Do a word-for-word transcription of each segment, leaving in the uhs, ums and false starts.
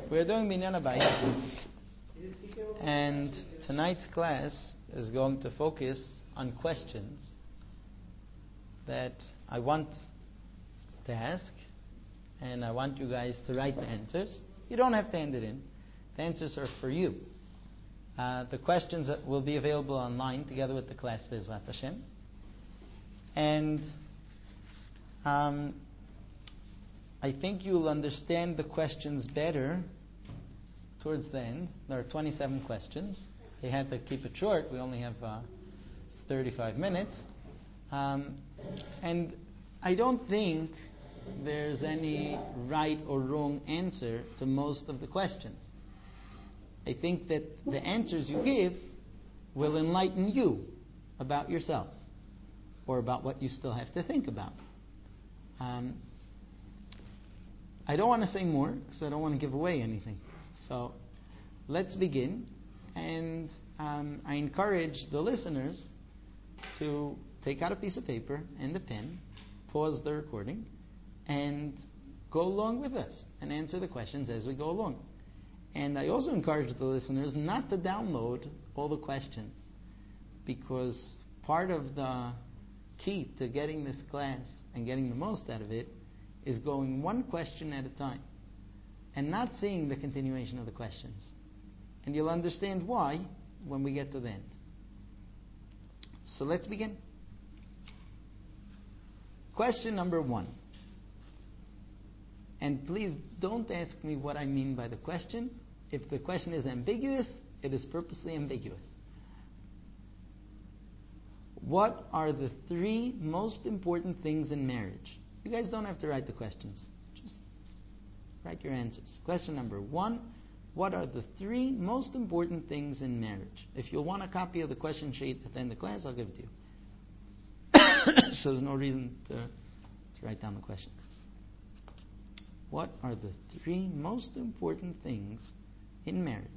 We're doing Binyan Habayit, and tonight's class is going to focus on questions that I want to ask, and I want you guys to write the answers. You don't have to hand it in. The answers are for you. Uh, the questions will be available online together with the class B'ezrat Hashem. And um, I think you'll understand the questions better towards the end. There are twenty-seven questions. They had to keep it short. We only have uh, thirty-five minutes. Um, and I don't think there's any right or wrong answer to most of the questions. I think that the answers you give will enlighten you about yourself or about what you still have to think about. Um, I don't want to say more because I don't want to give away anything. So let's begin. And um, I encourage the listeners to take out a piece of paper and a pen, pause the recording, and go along with us and answer the questions as we go along. And I also encourage the listeners not to download all the questions, because part of the key to getting this class and getting the most out of it is going one question at a time and not seeing the continuation of the questions. And you'll understand why when we get to the end. So let's begin. Question number one. And please don't ask me what I mean by the question. If the question is ambiguous, it is purposely ambiguous. What are the three most important things in marriage? You guys don't have to write the questions. Just write your answers. Question number one. What are the three most important things in marriage? If you'll want a copy of the question sheet at the end of the class, I'll give it to you. So there's no reason to, to write down the questions. What are the three most important things in marriage?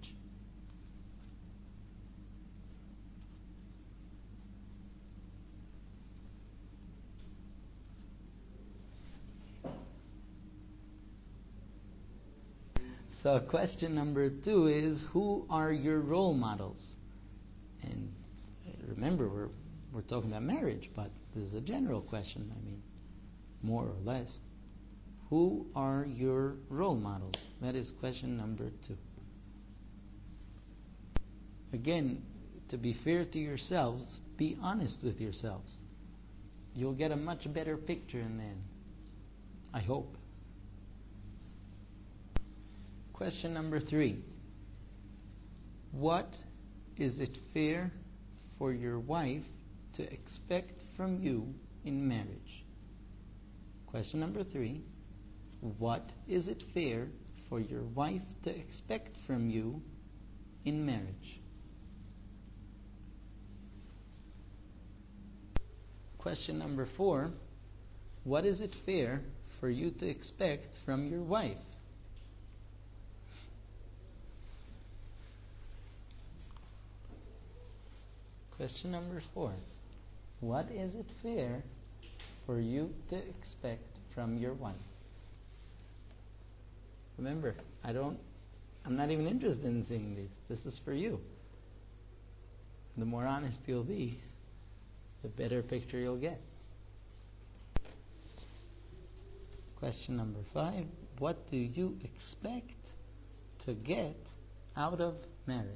So question number two is, who are your role models? And remember, we're we're talking about marriage, but this is a general question. I mean, more or less. Who are your role models? That is question number two. Again, to be fair to yourselves, be honest with yourselves. You'll get a much better picture in the end. I hope. Question number three. What is it fair for your wife to expect from you in marriage? Question number three. What is it fair for your wife to expect from you in marriage? Question number four. What is it fair for you to expect from your wife? Question number four. What is it fair for you to expect from your wife? Remember, I don't, I'm not even interested in seeing these. This is for you. The more honest you'll be, the better picture you'll get. Question number five. What do you expect to get out of marriage?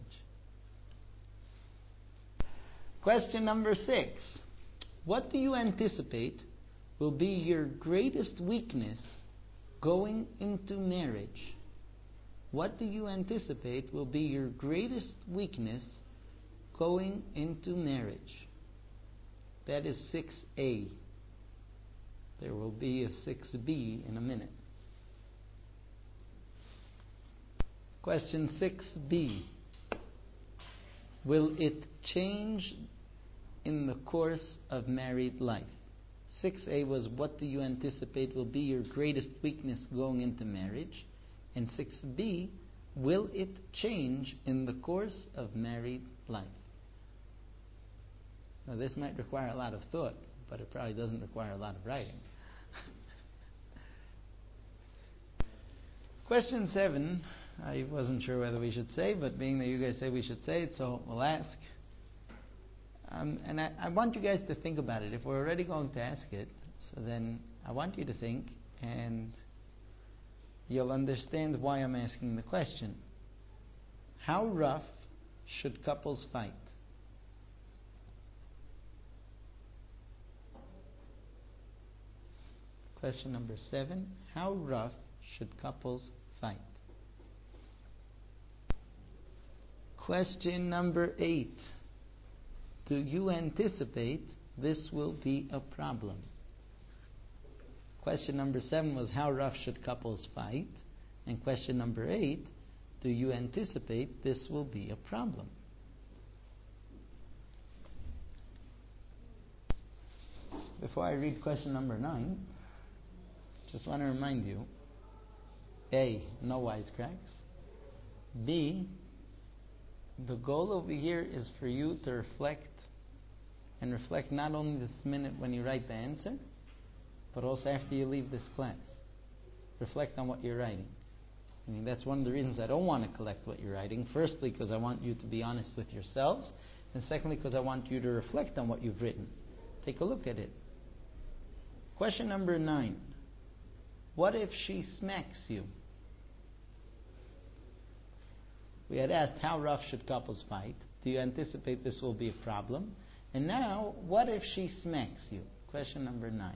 Question number six. What do you anticipate will be your greatest weakness going into marriage? What do you anticipate will be your greatest weakness going into marriage? That is six A. There will be a six B in a minute. Question six B. Will it change in the course of married life? six A was, what do you anticipate will be your greatest weakness going into marriage? And six B, will it change in the course of married life? Now this might require a lot of thought, but it probably doesn't require a lot of writing. Question seven. I wasn't sure whether we should say, but being that you guys say we should say it, so we'll ask. Um, and I, I want you guys to think about it. If we're already going to ask it, so then I want you to think, and you'll understand why I'm asking the question. How rough should couples fight? Question number seven. How rough should couples fight? Question number eight. Do you anticipate this will be a problem? Question number seven was how rough should couples fight? And question number eight, do you anticipate this will be a problem? Before I read question number nine, just want to remind you, A, no wisecracks. B, the goal over here is for you to reflect, and reflect not only this minute when you write the answer, but also after you leave this class. Reflect on what you're writing. I mean, that's one of the reasons I don't want to collect what you're writing. Firstly, because I want you to be honest with yourselves, and secondly, because I want you to reflect on what you've written. Take a look at it. Question number nine. What if she smacks you? We had asked how rough should couples fight? Do you anticipate this will be a problem? And now, what if she smacks you? Question number nine.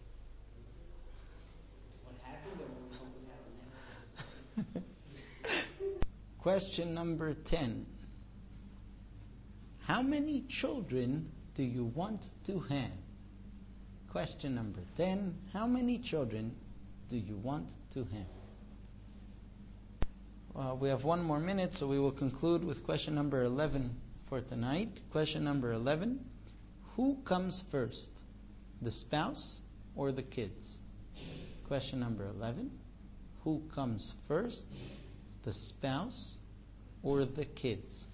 What happened or what would happen next? Question number ten. How many children do you want to have? Question number ten. How many children do you want to have? Uh, we have one more minute, so we will conclude with question number eleven for tonight. Question number eleven. Who comes first, the spouse or the kids? Question number eleven. Who comes first, the spouse or the kids?